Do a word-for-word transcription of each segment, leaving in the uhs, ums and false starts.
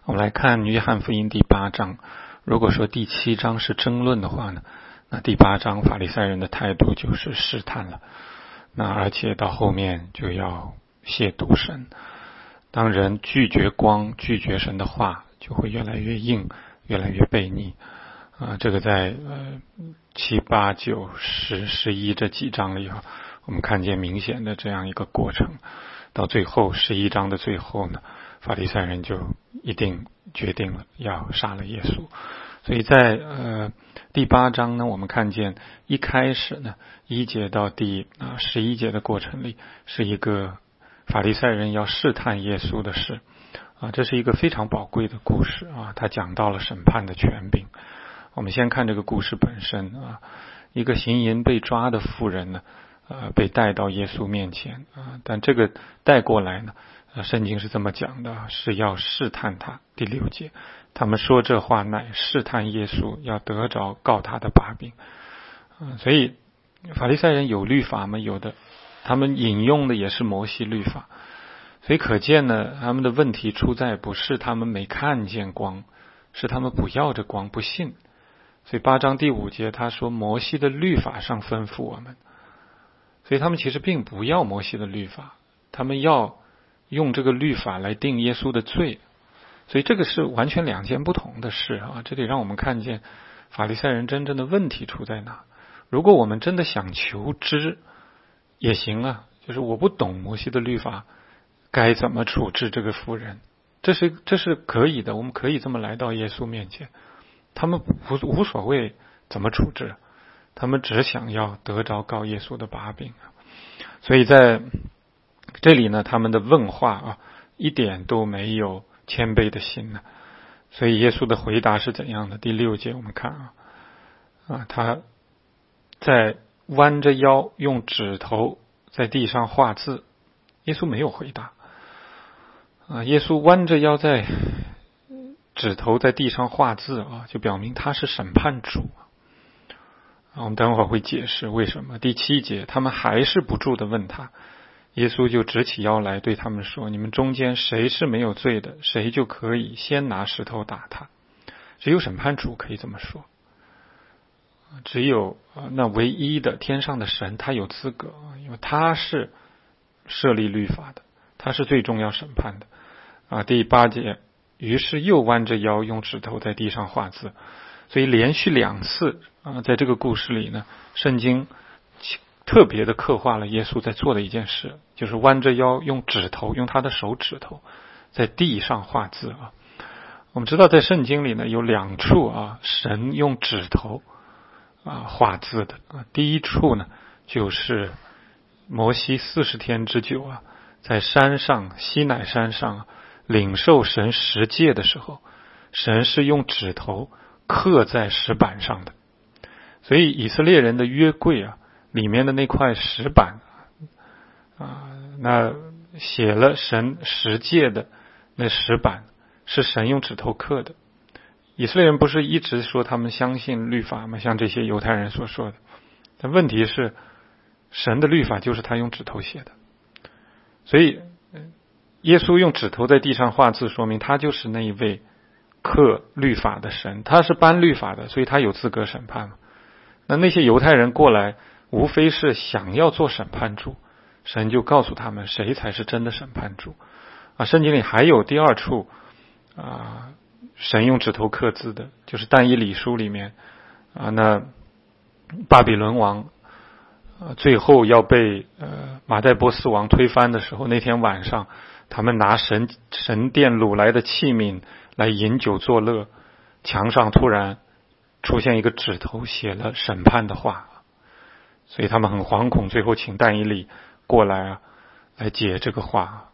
我们来看约翰福音第八章。如果说第七章是争论的话呢，那第八章法利赛人的态度就是试探了。那而且到后面就要亵渎神。当人拒绝光，拒绝神的话，就会越来越硬，越来越悖逆。啊、呃，这个在呃七八九十十一这几章里啊，我们看见明显的这样一个过程。到最后十一章的最后呢，法利赛人就一定决定了要杀了耶稣。所以在呃第八章呢，我们看见一开始呢一节到第啊十一节的过程里，是一个法利赛人要试探耶稣的事啊，这是一个非常宝贵的故事啊，他讲到了审判的权柄。我们先看这个故事本身啊，一个行淫被抓的妇人呢，呃，被带到耶稣面前啊，但这个带过来呢，呃，圣经是这么讲的，是要试探他。第六节，他们说这话乃试探耶稣，要得着告他的把柄。啊，所以法利赛人有律法吗？有的，他们引用的也是摩西律法。所以可见呢，他们的问题出在不是他们没看见光，是他们不要这光，不信。所以八章第五节他说摩西的律法上吩咐我们，所以他们其实并不要摩西的律法，他们要用这个律法来定耶稣的罪。所以这个是完全两件不同的事啊！这里让我们看见法利赛人真正的问题出在哪。如果我们真的想求知也行啊，就是我不懂摩西的律法该怎么处置这个妇人，这是这是可以的，我们可以这么来到耶稣面前。他们无无所谓怎么处置，他们只想要得着告耶稣的把柄。所以在这里呢，他们的问话啊，一点都没有谦卑的心呢。所以耶稣的回答是怎样的？第六节我们看啊，啊，他在弯着腰用指头在地上画字。耶稣没有回答啊，耶稣弯着腰在指头在地上画字啊，就表明他是审判主啊。我们等会儿会解释为什么。第七节，他们还是不住地问他，耶稣就直起腰来对他们说：“你们中间谁是没有罪的，谁就可以先拿石头打他。”只有审判主可以这么说，只有那唯一的天上的神，他有资格，因为他是设立律法的，他是最终要审判的啊。第八节。于是又弯着腰用指头在地上画字。所以连续两次啊，在这个故事里呢，圣经特别的刻画了耶稣在做的一件事，就是弯着腰用指头，用他的手指头在地上画字啊。我们知道在圣经里呢有两处啊，神用指头啊画字的啊。第一处呢就是摩西四十天之久啊，在山上西乃山上领受神十诫的时候，神是用指头刻在石板上的。所以以色列人的约柜啊，里面的那块石板啊，那写了神十诫的那石板是神用指头刻的。以色列人不是一直说他们相信律法吗？像这些犹太人所说的。但问题是，神的律法就是他用指头写的。所以耶稣用指头在地上画字，说明他就是那一位刻律法的神，他是颁律法的，所以他有资格审判。那那些犹太人过来无非是想要做审判主，神就告诉他们谁才是真的审判主啊。圣经里还有第二处啊，神用指头刻字的，就是但以理书里面啊，那巴比伦王啊最后要被呃马代波斯王推翻的时候，那天晚上他们拿神神殿掳来的器皿来饮酒作乐，墙上突然出现一个指头写了审判的话，所以他们很惶恐，最后请但以理过来啊，来解这个话。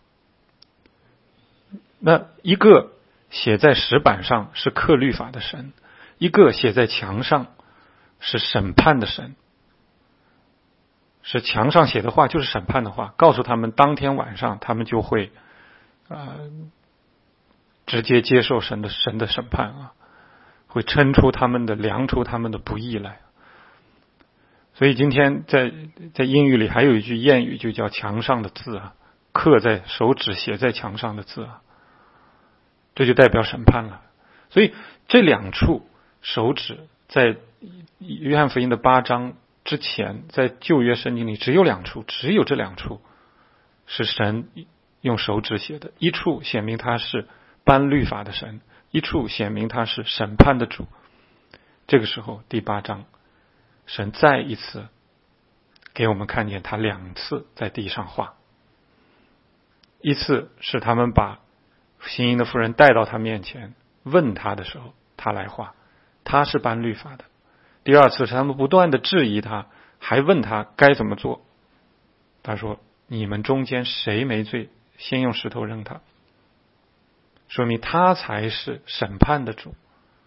那一个写在石板上是刻律法的神，一个写在墙上是审判的神，是墙上写的话就是审判的话，告诉他们当天晚上他们就会呃，直接接受神的神的审判啊，会称出他们的量出他们的不义来。所以今天在在英语里还有一句谚语，就叫墙上的字啊，刻在手指写在墙上的字啊。 这就代表审判了。所以这两处手指在约翰福音的八章之前，在旧约圣经里只有两处，只有这两处是神用手指写的，一处显明他是颁律法的神，一处显明他是审判的主。这个时候第八章，神再一次给我们看见他两次在地上画，一次是他们把行淫的妇人带到他面前问他的时候，他来画，他是颁律法的。第二次是他们不断的质疑他，还问他该怎么做，他说你们中间谁没罪，先用石头扔他，说明他才是审判的主。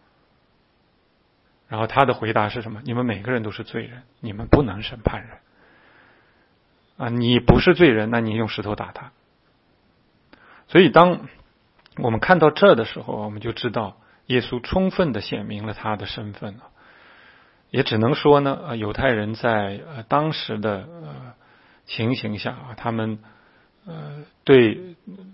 然后他的回答是什么？你们每个人都是罪人，你们不能审判人啊！你不是罪人，那你用石头打他。所以当我们看到这的时候，我们就知道耶稣充分的显明了他的身份了。也只能说呢，呃、犹太人在、呃、当时的、呃、情形下啊，他们呃对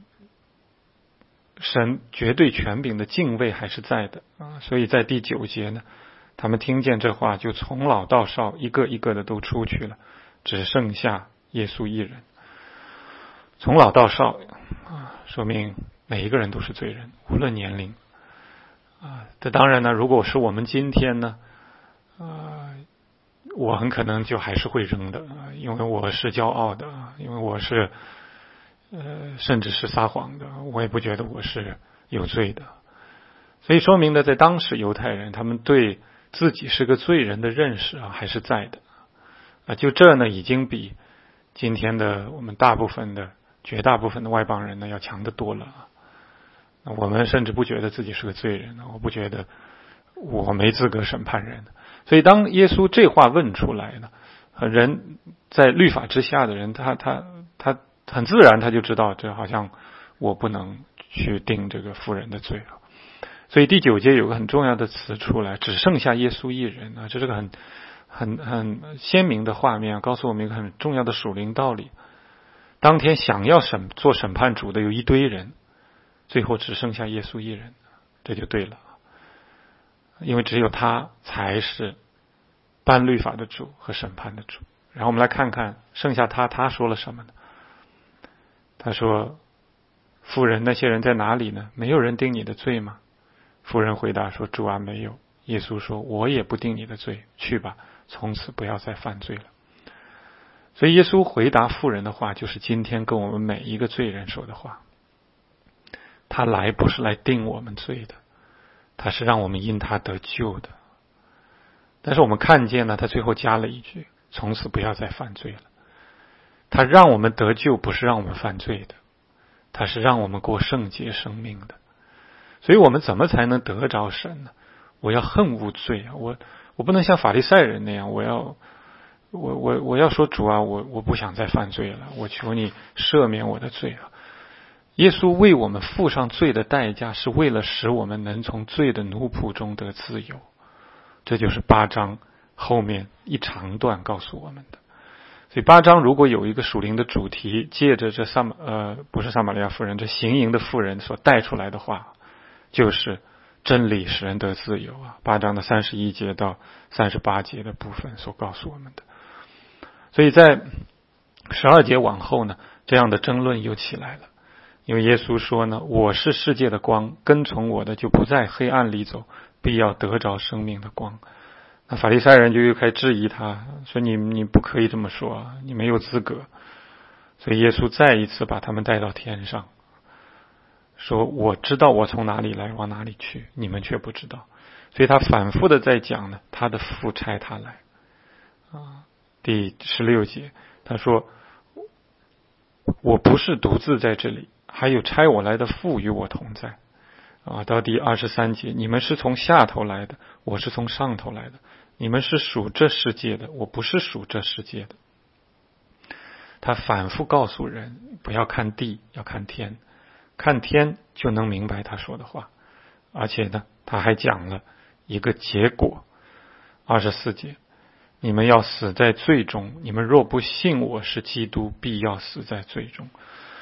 神绝对权柄的敬畏还是在的啊，所以在第九节呢，他们听见这话，就从老到少一个一个的都出去了，只剩下耶稣一人。从老到少啊，说明每一个人都是罪人，无论年龄啊。这当然呢，如果是我们今天呢，啊，我很可能就还是会扔的，因为我是骄傲的，因为我是呃，甚至是撒谎的，我也不觉得我是有罪的。所以说明呢，在当时犹太人他们对自己是个罪人的认识啊，还是在的啊。就这呢，已经比今天的我们大部分的绝大部分的外邦人呢要强得多了。我们甚至不觉得自己是个罪人，我不觉得我没资格审判人。所以当耶稣这话问出来呢，人在律法之下的人，他他他很自然他就知道，这好像我不能去定这个妇人的罪了。所以第九节有个很重要的词出来，只剩下耶稣一人啊，这是个很很很鲜明的画面，告诉我们一个很重要的属灵道理。当天想要审做审判主的有一堆人，最后只剩下耶稣一人，这就对了。因为只有他才是颁律法的主和审判的主。然后我们来看看剩下他他说了什么呢？他说，妇人，那些人在哪里呢？没有人定你的罪吗？妇人回答说，主啊，没有。耶稣说，我也不定你的罪，去吧，从此不要再犯罪了。所以耶稣回答妇人的话，就是今天跟我们每一个罪人说的话。他来不是来定我们罪的，他是让我们因他得救的。但是我们看见呢，他最后加了一句，从此不要再犯罪了。他让我们得救，不是让我们犯罪的，他是让我们过圣洁生命的。所以我们怎么才能得着神呢？我要恨恶罪啊！我我不能像法利赛人那样，我要我我我要说，主啊，我我不想再犯罪了，我求你赦免我的罪啊！耶稣为我们付上罪的代价，是为了使我们能从罪的奴仆中得自由。这就是八章后面一长段告诉我们的。所以八章如果有一个属灵的主题，借着这撒玛呃不是撒玛利亚妇人，这行淫的妇人所带出来的话，就是真理使人得自由啊。八章的三十一节到三十八节的部分所告诉我们的。所以在十二节往后呢，这样的争论又起来了。因为耶稣说呢，我是世界的光，跟从我的就不在黑暗里走，必要得着生命的光。那法利赛人就又开始质疑他，说你你不可以这么说，你没有资格。所以耶稣再一次把他们带到天上，说我知道我从哪里来往哪里去，你们却不知道。所以他反复的在讲呢，他的父差他来啊。第十六节他说，我不是独自在这里，还有差我来的父与我同在啊。到第二十三节，你们是从下头来的，我是从上头来的，你们是属这世界的，我不是属这世界的。他反复告诉人，不要看地，要看天，看天就能明白他说的话。而且呢，他还讲了一个结果。二十四节，你们要死在罪中，你们若不信我是基督，必要死在罪中。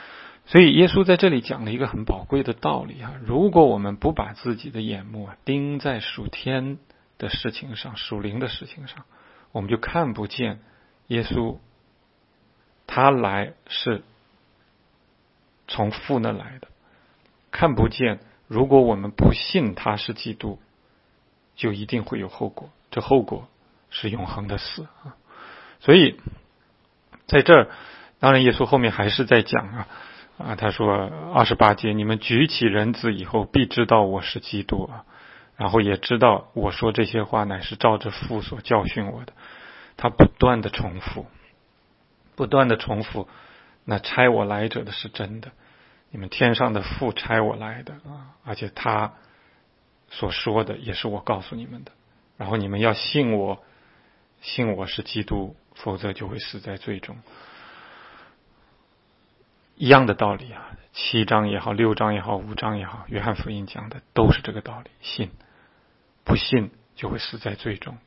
所以耶稣在这里讲了一个很宝贵的道理啊，如果我们不把自己的眼目啊盯在属天的事情上，属灵的事情上，我们就看不见耶稣他来是从父那来的，看不见如果我们不信他是基督，就一定会有后果，这后果是永恒的死啊。所以在这儿，当然耶稣后面还是在讲啊啊，他说二十八节，你们举起人子以后，必知道我是基督啊，然后也知道我说这些话乃是照着父所教训我的。他不断的重复，不断的重复，那差我来者的是真的，你们天上的父差我来的啊，而且他所说的也是我告诉你们的，然后你们要信我，信我是基督，否则就会死在罪中。一样的道理啊，七章也好，六章也好，五章也好，约翰福音讲的都是这个道理，信，不信就会死在罪中。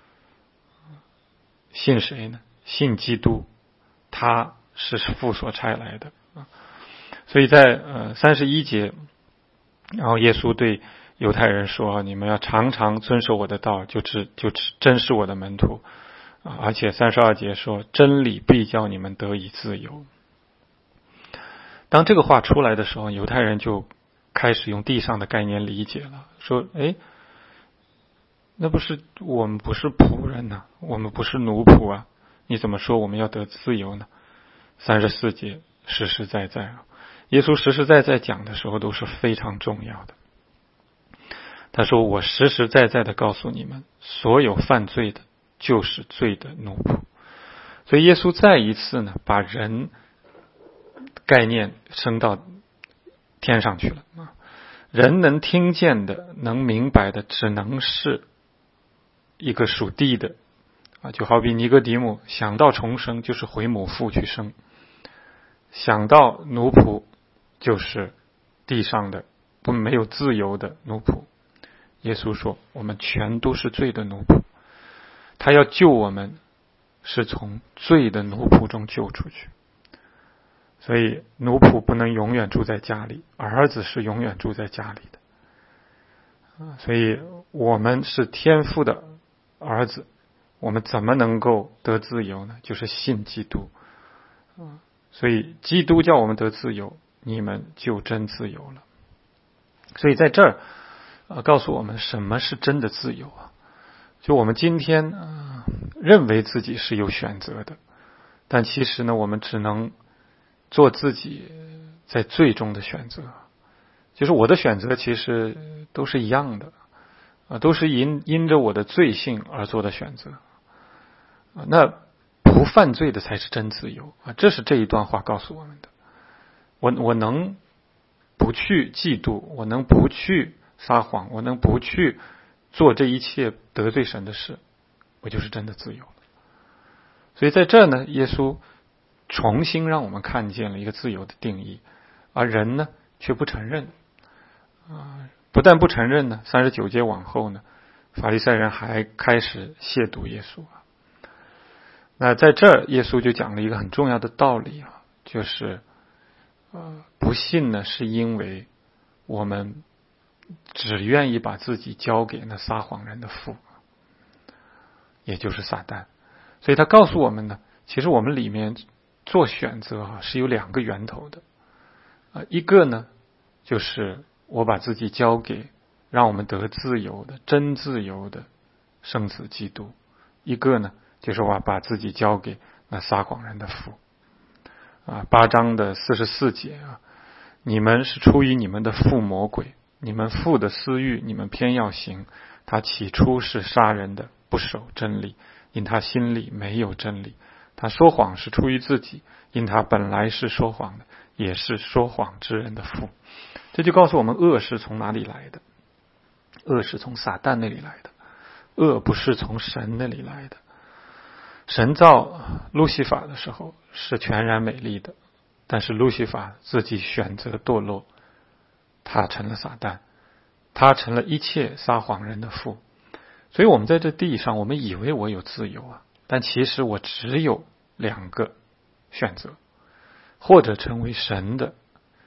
信谁呢？信基督，他是父所差来的啊。所以在呃三十一节，然后耶稣对犹太人说：“你们要常常遵守我的道，就知就真是我的门徒啊。”而且三十二节说：“真理必叫你们得以自由。”当这个话出来的时候，犹太人就开始用地上的概念理解了，说：“哎，那不是我们不是仆人呐、啊，我们不是奴仆啊，你怎么说我们要得自由呢？”三十四节实实在在啊，耶稣实实在在讲的时候都是非常重要的。他说：“我实实在在的告诉你们，所有犯罪的就是罪的奴仆。”所以耶稣再一次呢，把人概念升到天上去了啊！人能听见的、能明白的，只能是一个属地的啊，就好比尼哥底母想到重生，就是回母腹去生；想到奴仆，就是地上的不没有自由的奴仆。耶稣说：“我们全都是罪的奴仆，他要救我们，是从罪的奴仆中救出去。”所以奴仆不能永远住在家里，儿子是永远住在家里的。所以我们是天父的儿子，我们怎么能够得自由呢？就是信基督。所以基督叫我们得自由，你们就真自由了。所以在这儿呃告诉我们什么是真的自由啊？就我们今天、呃、认为自己是有选择的，但其实呢，我们只能做自己在最终的选择。就是我的选择其实都是一样的啊，都是因因着我的罪性而做的选择啊。那不犯罪的才是真自由啊！这是这一段话告诉我们的。我我能不去嫉妒，我能不去撒谎，我能不去做这一切得罪神的事，我就是真的自由了。所以在这呢，耶稣重新让我们看见了一个自由的定义，而人呢却不承认啊！不但不承认呢，三十九节往后呢，法利赛人还开始亵渎耶稣啊。那在这儿，耶稣就讲了一个很重要的道理啊，就是呃，不信呢，是因为我们只愿意把自己交给那撒谎人的父，也就是撒旦。所以他告诉我们呢，其实我们里面做选择啊，是有两个源头的啊，一个呢，就是我把自己交给让我们得自由的真自由的圣子基督；一个呢，就是我把自己交给那撒谎人的父。啊，八章的四十四节啊，你们是出于你们的父魔鬼，你们父的私欲，你们偏要行。他起初是杀人的，不守真理，因他心里没有真理。他说谎是出于自己，因他本来是说谎的，也是说谎之人的父。这就告诉我们，恶是从哪里来的？恶是从撒旦那里来的，恶不是从神那里来的。神造路西法的时候是全然美丽的，但是路西法自己选择堕落，他成了撒旦，他成了一切撒谎人的父。所以我们在这地上，我们以为我有自由啊，但其实我只有两个选择，或者成为神的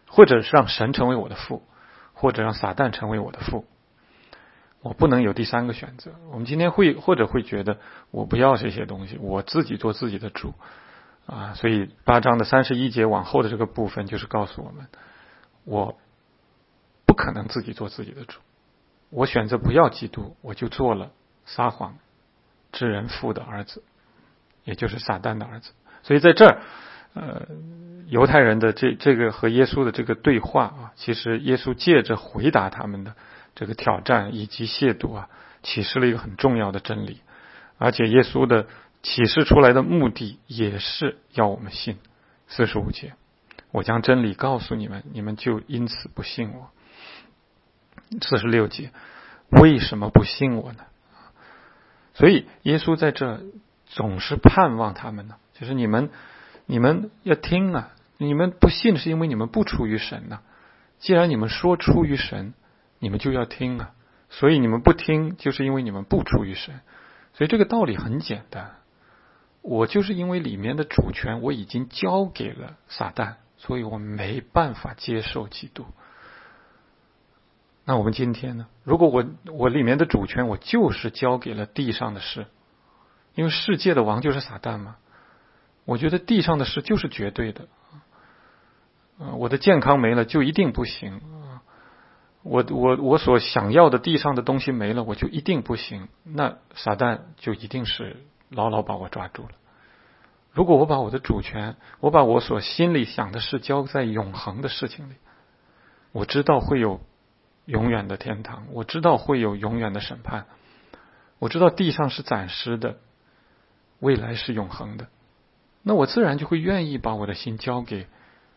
或者是让神成为我的父，或者让撒旦成为我的父。我不能有第三个选择。我们今天会或者会觉得我不要这些东西，我自己做自己的主啊。所以八章的三十一节往后的这个部分就是告诉我们，我不可能自己做自己的主。我选择不要基督，我就做了撒谎之人父的儿子，也就是撒旦的儿子。所以在这儿，呃，犹太人的这这个和耶稣的这个对话啊，其实耶稣借着回答他们的这个挑战以及亵渎啊，启示了一个很重要的真理。而且耶稣的启示出来的目的也是要我们信。四十五节，我将真理告诉你们，你们就因此不信我。四十六节，为什么不信我呢？所以耶稣在这总是盼望他们呢，就是你们你们要听啊，你们不信是因为你们不出于神呢、啊。既然你们说出于神，你们就要听啊，所以你们不听就是因为你们不出于神。所以这个道理很简单，我就是因为里面的主权我已经交给了撒旦，所以我没办法接受基督。那我们今天呢？如果我我里面的主权我就是交给了地上的事，因为世界的王就是撒旦嘛，我觉得地上的事就是绝对的。呃、我的健康没了就一定不行，我我我所想要的地上的东西没了我就一定不行，那撒旦就一定是牢牢把我抓住了。如果我把我的主权，我把我所心里想的事交在永恒的事情里，我知道会有永远的天堂，我知道会有永远的审判，我知道地上是暂时的，未来是永恒的，那我自然就会愿意把我的心交给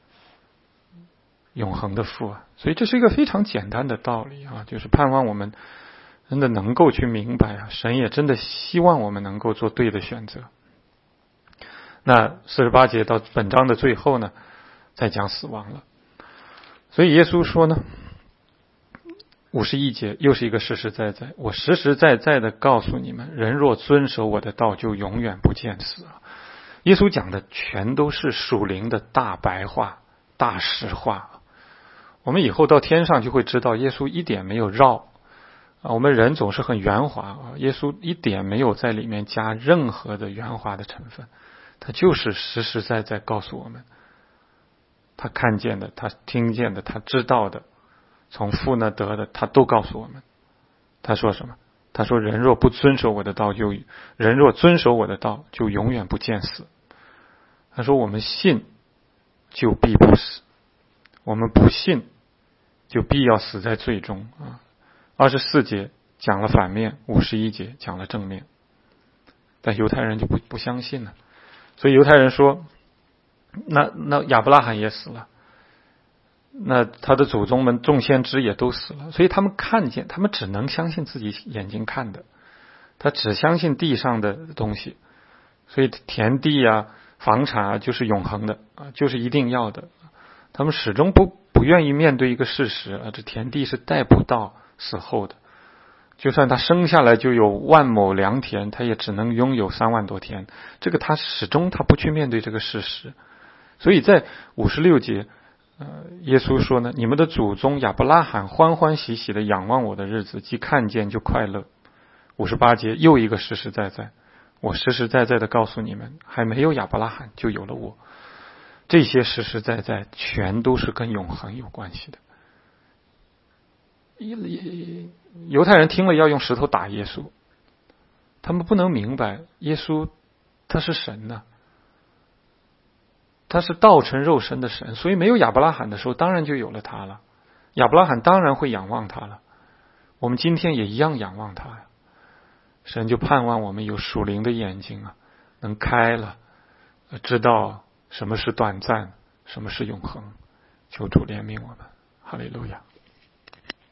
永恒的父啊。所以这是一个非常简单的道理啊，就是盼望我们真的能够去明白啊，神也真的希望我们能够做对的选择。那四十八节到本章的最后呢，再讲死亡了。所以耶稣说呢，五十一节又是一个实实在在，我实实在在的告诉你们，人若遵守我的道，就永远不见死啊。耶稣讲的全都是属灵的大白话、大实话。我们以后到天上就会知道，耶稣一点没有绕啊。我们人总是很圆滑啊，耶稣一点没有在里面加任何的圆滑的成分，他就是实实在在告诉我们，他看见的，他听见的，他知道的，从父那得的，他都告诉我们。他说什么？他说人若不遵守我的道，就人若遵守我的道，就永远不见死。他说我们信就必不死，我们不信就必要死在罪中啊。二十四节讲了反面，五十一节讲了正面，但犹太人就不不相信了。所以犹太人说，那那亚伯拉罕也死了，那他的祖宗们众先知也都死了，所以他们看见，他们只能相信自己眼睛看的，他只相信地上的东西，所以田地啊、房产啊就是永恒的啊，就是一定要的。他们始终不不愿意面对一个事实啊，这田地是带不到死后的，就算他生下来就有万亩良田，他也只能拥有三万多天。这个他始终他不去面对这个事实。所以在五十六节，呃，耶稣说呢，你们的祖宗亚伯拉罕欢欢喜喜的仰望我的日子，既看见就快乐。五十八节又一个实实在在，我实实在在的告诉你们，还没有亚伯拉罕就有了我。这些实实在在全都是跟永恒有关系的。犹太人听了要用石头打耶稣，他们不能明白耶稣他是神呢、啊，他是道成肉身的神，所以没有亚伯拉罕的时候当然就有了他了，亚伯拉罕当然会仰望他了，我们今天也一样仰望他呀。神就盼望我们有属灵的眼睛啊，能开了，知道什么是短暂，什么是永恒。求主怜悯我们，哈利路亚。